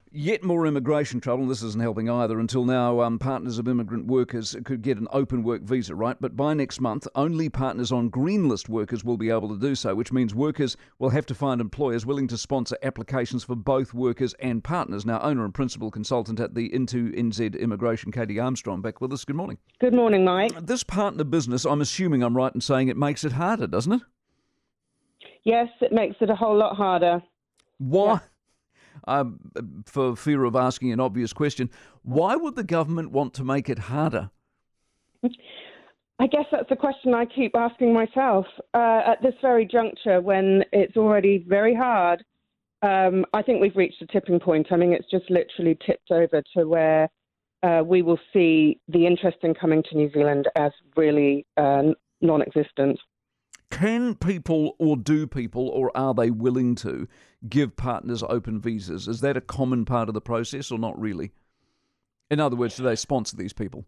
Yet more immigration trouble. This isn't helping either. Until now, partners of immigrant workers could get an open work visa, right? But by next month, only partners on green list workers will be able to do so, which means workers will have to find employers willing to sponsor applications for both workers and partners. Now, owner and principal consultant at the Into NZ Immigration, Katie Armstrong, back with us. Good morning. Good morning, Mike. This partner business, I'm assuming I'm right in saying it makes it harder, doesn't it? Yes, it makes it a whole lot harder. Why? Yeah. For fear of asking an obvious question, why would the government want to make it harder? I guess that's the question I keep asking myself at this very juncture when it's already very hard. I think we've reached a tipping point. I mean, it's just literally tipped over to where we will see the interest in coming to New Zealand as really non-existent. Can people, or do people, or are they willing to give partners open visas? Is that a common part of the process or not really? In other words, do they sponsor these people?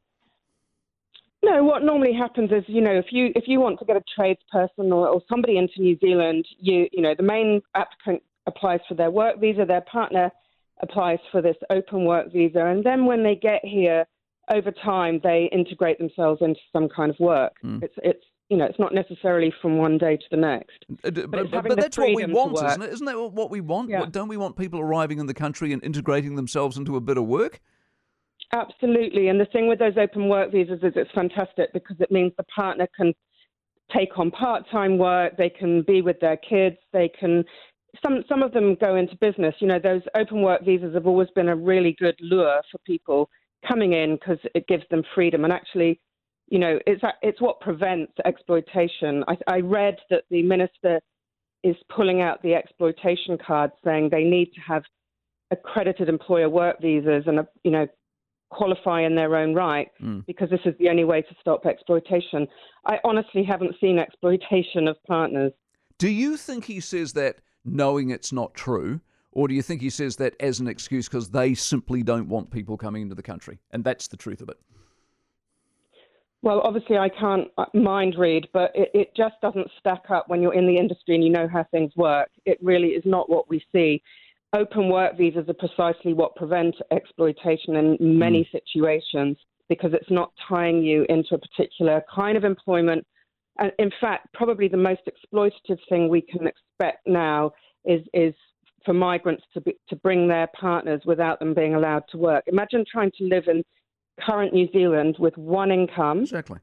No, what normally happens is, if you want to get a tradesperson or somebody into New Zealand, the main applicant applies for their work visa, their partner applies for this open work visa, and then when they get here, over time, they integrate themselves into some kind of work. It's not necessarily from one day to the next. But that's what we want, isn't it? Isn't that what we want? Yeah. Don't we want people arriving in the country and integrating themselves into a bit of work? Absolutely. And the thing with those open work visas is it's fantastic because it means the partner can take on part-time work, they can be with their kids, they can... Some of them go into business. Those open work visas have always been a really good lure for people coming in because it gives them freedom. And actually, it's what prevents exploitation. I read that the minister is pulling out the exploitation card, saying they need to have accredited employer work visas and, qualify in their own right because this is the only way to stop exploitation. I honestly haven't seen exploitation of partners. Do you think he says that knowing it's not true, or do you think he says that as an excuse because they simply don't want people coming into the country? And that's the truth of it. Well, obviously I can't mind read, but it just doesn't stack up when you're in the industry and you know how things work. It really is not what we see. Open work visas are precisely what prevent exploitation in many situations because it's not tying you into a particular kind of employment. And in fact, probably the most exploitative thing we can expect now is for migrants to bring their partners without them being allowed to work. Imagine trying to live in current New Zealand with one income. Exactly.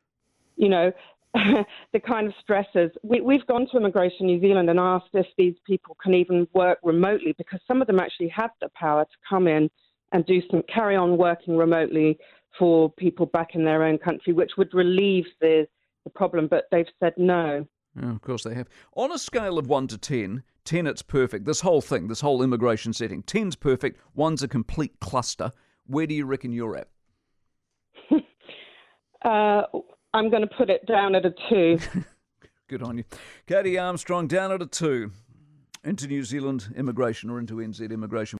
The kind of stresses. We've gone to Immigration New Zealand and asked if these people can even work remotely because some of them actually have the power to come in and carry on working remotely for people back in their own country, which would relieve the problem, but they've said no. Yeah, of course they have. On a scale of 1 to 10, 10 it's perfect. This whole thing, this whole immigration setting, 10's perfect, 1's a complete cluster. Where do you reckon you're at? I'm going to put it down at a 2. Good on you. Katie Armstrong, down at a 2. Into New Zealand immigration or into NZ immigration.